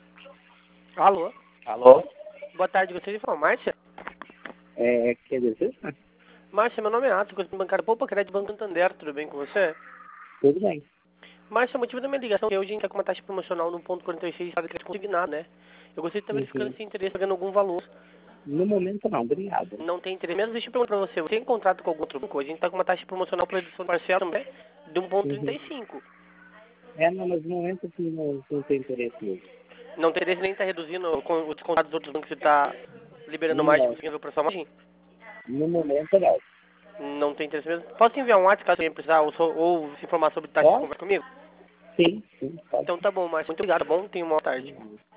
Alô? Alô? Boa tarde, gostaria de falar, Márcia? Quer dizer, Márcia, meu nome é Atos, gostaria de bancário Poupa Crédito Banco Santander, tudo bem com você? tudo bem. Márcia, o motivo da minha ligação é que hoje a gente está com uma taxa promocional no 1,46 para crédito consignado, né? Eu gostaria de estar verificando Uhum. se tem interesse pagando algum valor. No momento não, obrigado. Não tem interesse mesmo? Deixa eu perguntar para você, você tem contrato com algum outro banco? A gente está com uma taxa promocional para redução parcial também de Uhum. 1,35. Não, mas no momento assim, não tem interesse mesmo. Não tem interesse nem estar reduzindo os contratos dos outros bancos que está liberando margem, Não, conseguindo para sua margem? no momento não. Não tem interesse mesmo? Posso te enviar um WhatsApp caso alguém precisar ou se informar sobre taxa de Pode? conversa comigo? Sim, pode. Então tá bom, Márcia. Muito obrigado, tá bom? Tenha uma boa tarde. Uhum.